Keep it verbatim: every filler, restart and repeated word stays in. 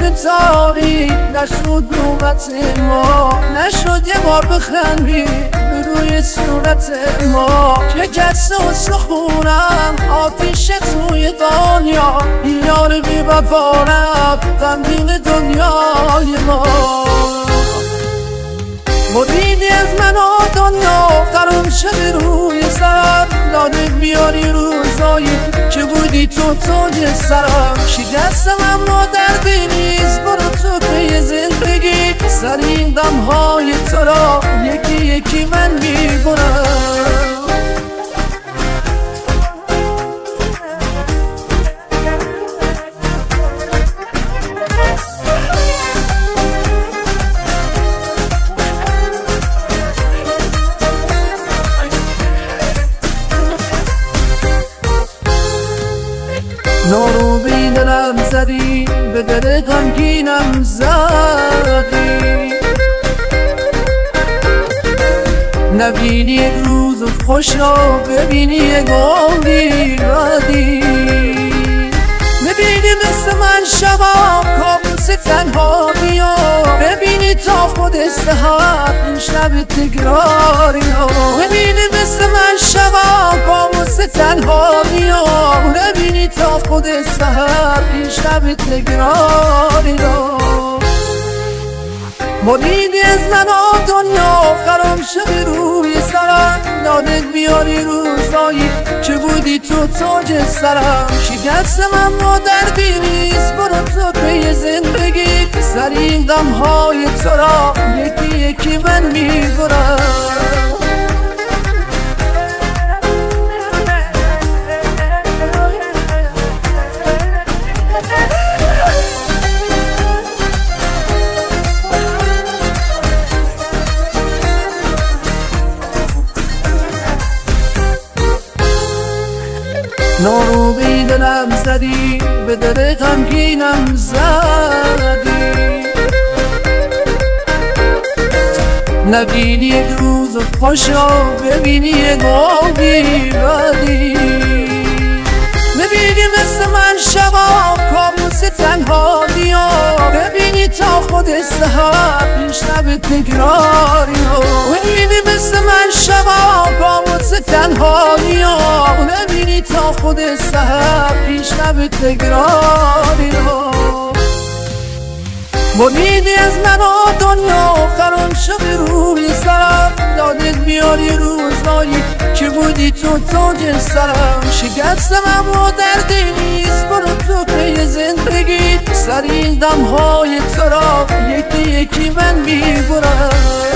تاریک نشد نوبت ما، نشد یه بار بخندی به روی صورت ما که کس و سخونم آتیش توی دنیا، این یار بی وفا رفت غمگین دنیای ما. مریدی از من و دنیا قرم شده روی سرم، لاده بیاری روزایی که بودی تو تاج سرم. شکستم اما دردی نیست، برو تو پی زندگی، سر این دمهای تو را یکی یکی من میبرم. نارو بی دلم زدی، به دل غمگینم زدی، نبینی یک روز خوش را ببینی یک عمری بدی. میبینی مثل من شبا کابوس تنها بیا، ببینی تا خود استحب این شب تکراری ها. میبینی مثل من شبا کابوس تنها بیا، ببینی تا خود استحب این شب تکراری ها. مریدی از من و دنیا خرم شدی روی سرم، یادت بیاری روزایی که بودی تو تاج سرم. شکستم اما دردی نیست، برو تو پی زندگی، سر این غمهای تو را یکی یکی من میبرم. نارو بی دلم زدی، به دل غمگینم زدی، نبینی یک روز خوش را ببینی یک عمری بدی. میبینی مثل من شبا کابوس تنها بیا، ببینی تا خود استحب این شب تکراری ها. میبینی مثل من شبا کابوس تنها بیا، ببینی تا خود استحب این شب تکراری ها. مریدی از من و دنیا خرم شده روی سرم، یادت بیاری روزایی که بودی تو تاج سرم. شکستم اما دردی نیست، برو تو پی زندگی، سر این دمهای تو را یکی یکی من میبرم.